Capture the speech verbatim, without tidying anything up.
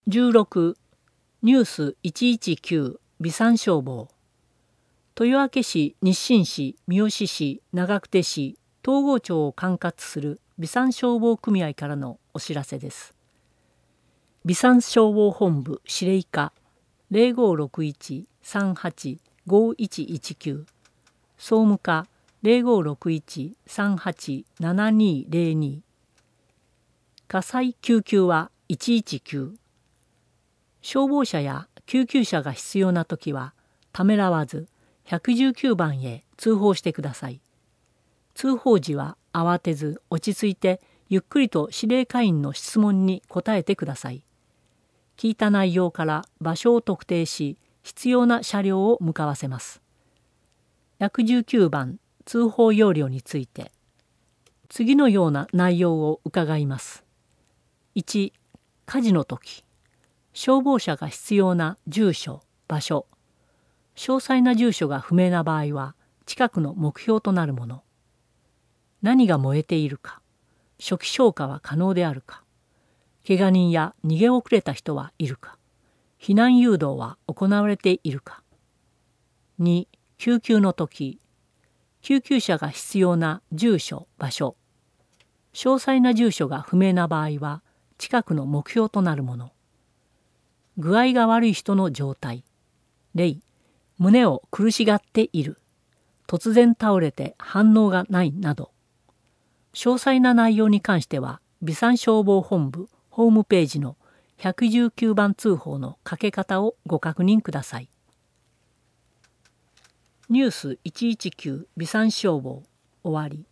じゅうろくニュースいちいちきゅう備産消防。豊明市、日清市、三好市、長久手市、東郷町を管轄する備産消防組合からのお知らせです。備産消防本部司令課 ゼロごろくいち さんはち ごいちいちきゅう 総務課 ゼロごろくいち さんはち ななにゼロに 火災救急はいちいちきゅう。消防車や救急車が必要なときはためらわずいちいちきゅうばんへ通報してください。通報時は慌てず落ち着いてゆっくりと司令課員の質問に答えてください。聞いた内容から場所を特定し必要な車両を向かわせます。いちいちきゅうばん通報要領について次のような内容を伺います。いち、火事の時消防車が必要な住所、場所、詳細な住所が不明な場合は近くの目標となるもの、何が燃えているか、初期消火は可能であるか、怪我人や逃げ遅れた人はいるか、避難誘導は行われているか。に、救急の時、救急車が必要な住所、場所、詳細な住所が不明な場合は近くの目標となるもの、具合が悪い人の状態、例、胸を苦しがっている、突然倒れて反応がないなど、詳細な内容に関しては備産消防本部ホームページのいちいちきゅうばん通報のかけ方をご確認ください。ニュースいちいちきゅう備産消防終わり。